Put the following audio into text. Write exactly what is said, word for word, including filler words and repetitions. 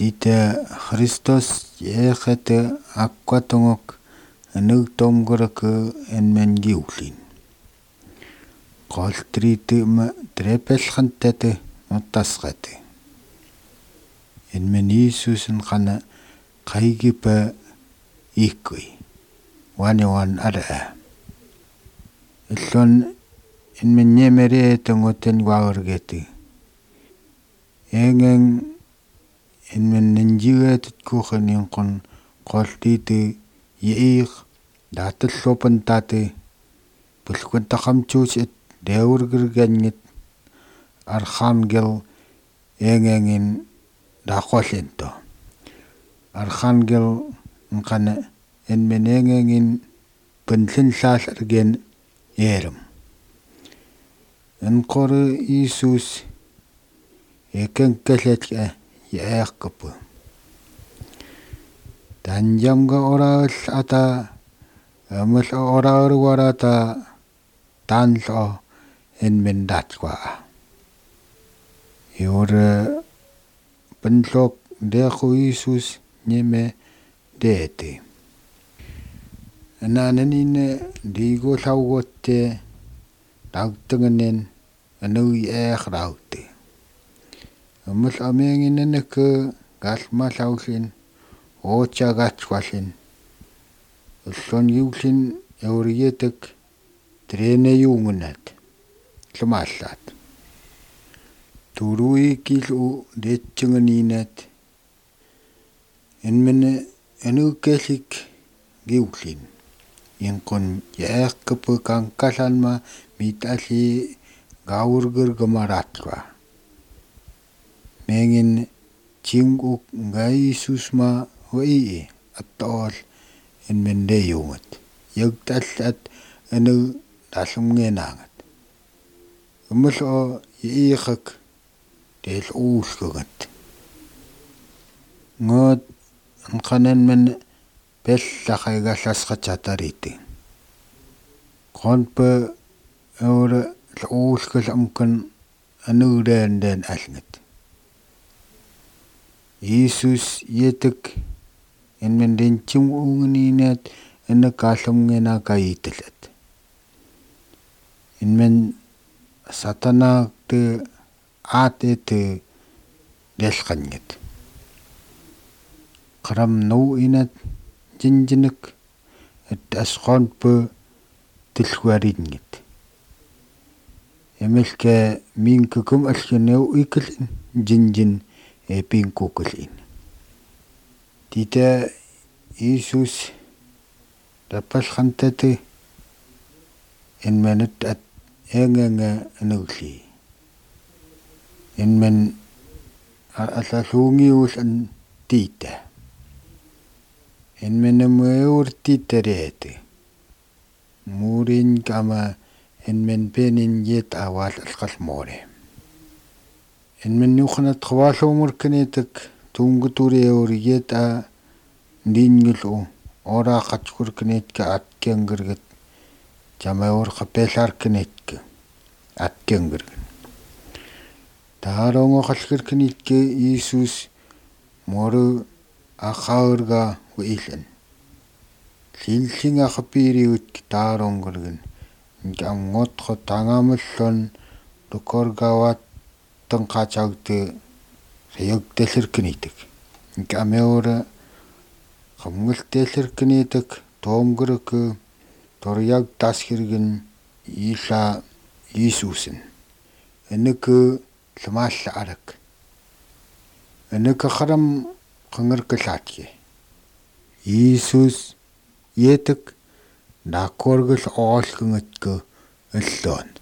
Dita Christos yekhete aquatongok anug tomgorake en men giulin. Qaltrite ma trepelkhantete notasqate. En men Jesus en qana qaygipa ikui. Wani wan ara. Illon en men nyemere tengoten waurgete. Engen en men ninjiwet kuchen in kon qaltite yeig datallopan tate pulkwenta khamchus et deurgerganyet Archangel engengin daqollento. Archangel nkana en men engengin penlensal ergen yerum. En kore Jesus eken kelet yeqpu. Tanjamga oral ata amal oral warata tanlo en mendatwa. Yore penlok deku Jesus nyeme dete. Nananine digo saugote dagtengenen anui eeg raute. Amal amenginen ke galma sausin ocha gatwasin. Ullon yulin eurietek trene jungenat. Klemallat. Turui kilu detjengeninat. En mene enu kesik giulin. Inkon yeekkepe kankasanma mitasi gaurger gemaratwa. Mengin cinguk ngai susma wei atol en mende junget. Yugtasat enu dasum ngenangat. Gemuso yeegek del oosgeget. Ngot kanen men pellakay gasas kachatarite. Konpe eure oosgesamken anu den den asnget. Jesus yetek en men den chungungeninet en kasum ngena kaitelet. En men satana te ate te deskanget. Karam no inet jinjinek et askonpe tilwaringet. Emelke minkukum askeneu ikelin jinjin e pinkukelin. Tita Jesus dapas khantete en menet at engenge enugli. En men asasungi usan tita. En men meur tita rete. Murin kama en men penin yet awal alqasmore. En men nuchanat khwasomur kenetek tunguturi euriyet a dingilo ora khatkur kenetka at kengerget jamaur khapesar kenetke at kengerget. Tarongo khalker kenetke Jesus moru akhaurga wilen. Silsinga khapiriut taronggergen. Ngamot khotangamallon dukorgawat tengkacagte sayag teser kenitek. Nkameora khamul teser kenitek tomgerke toryag taskirgen isa Jesusen. Eneke semasa arak. Eneke kharam khangerke satye. Jesus yetek dakorgel oolkengetke ellon.